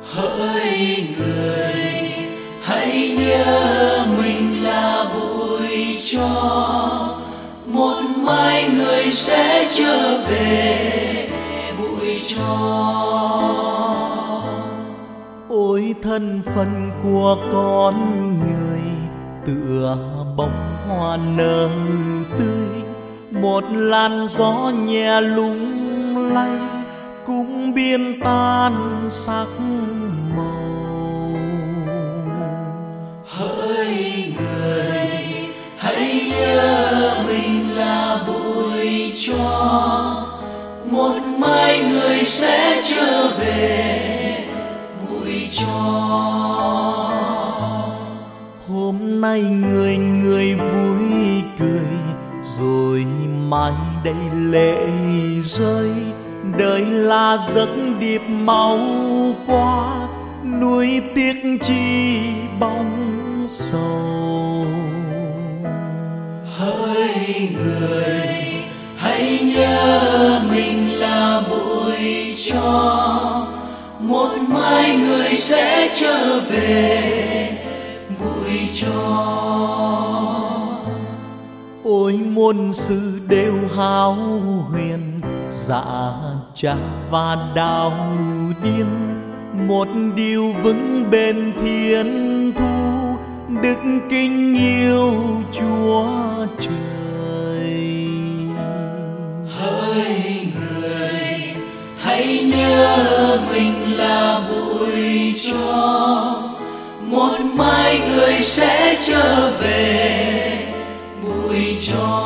Hỡi người, hãy nhớ mình là bụi tro, một mai người sẽ trở về bụi tro. Ôi thân phận của con người tựa bông hoa nở tươi, một làn gió nhẹ lung lay cũng biến tan sắc màu. Hỡi người, hãy nhớ mình là bụi tro, một mai người sẽ trở về bụi tro. Hôm nay người người vui cười, rồi mai đây lệ rơi. Đời là giấc điệp máu qua, nuối tiếc chi bóng sầu. Hỡi người, hãy nhớ mình là bụi tro, một mai người sẽ trở về bụi tro. Ôi muôn sự đều hão huyền, dạ cha và đau điên. Một điều vững bền thiên thu, đức kính yêu Chúa trời. Hỡi người, hãy nhớ mình là bụi tro, một mai người sẽ trở về bụi tro.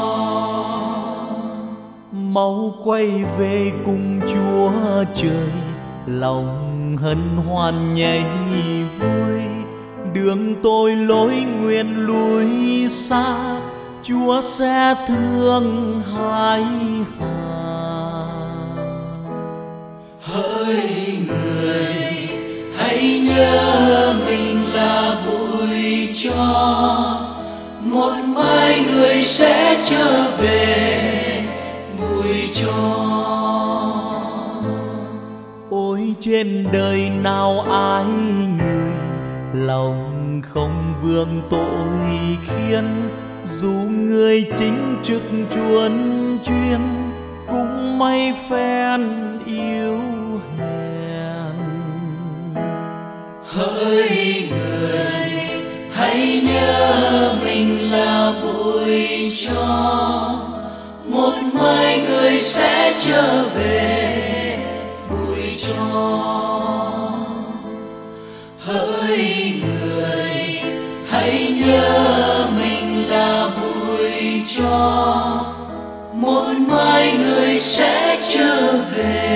Mau quay về cùng Chúa trời, lòng hân hoan nhảy vui. Đường tôi lối nguyện lùi xa, Chúa sẽ thương hai hà. Hỡi người, hãy nhớ mình là bụi tro, một mai người sẽ trở về bụi tro. Ôi trên đời nào ai người lòng không vương tội khiến, dù người chính trực chuồn chuyên cũng may phen yêu hèn. Hỡi người, hãy nhớ mình là bụi tro, một mai người sẽ trở về bụi tro. Hỡi người, hãy nhớ mình là bụi tro, một mai người sẽ trở về